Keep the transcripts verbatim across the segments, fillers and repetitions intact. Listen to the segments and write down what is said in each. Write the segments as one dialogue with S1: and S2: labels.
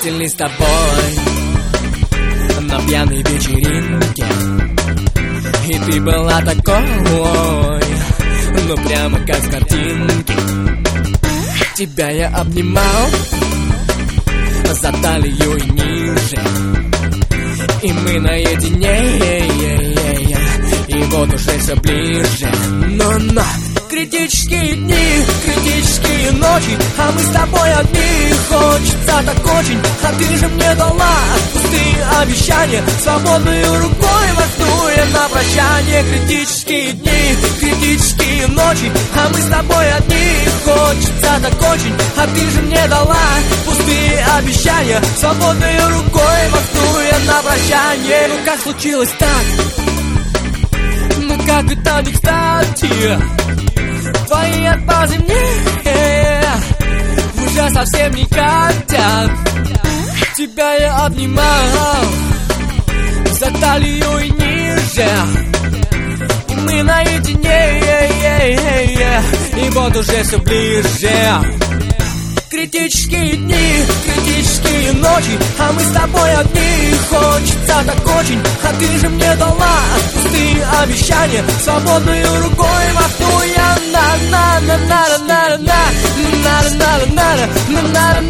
S1: встретились с тобой на пьяной вечеринке, и ты была такой, ну прямо как с картинки. Тебя я обнимал за талию и ниже, и мы наедине, и вот уже все ближе. Но-но, критические дни, критические ночи, а мы с тобой одни. Хочется так очень, а ты же мне дала пустые обещания, свободную рукой махнуя на прощание. Критические дни, критические ночи, а мы с тобой одни. Хочется так очень, а ты же мне дала пустые обещания, свободной рукой махнуя на прощание. Ну как случилось так? Ну как это не кстати? Твои отказы мне уже совсем не катят. Тебя я обнимал за талию и ниже, и мы наедине, и вот уже все ближе. Критические дни, критические ночи, а мы с тобой одни. Хочется так очень, а ты же мне дала пустые обещания, свободной рукой махнуя на на на на на на на на на на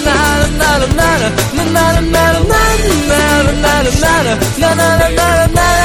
S1: на на на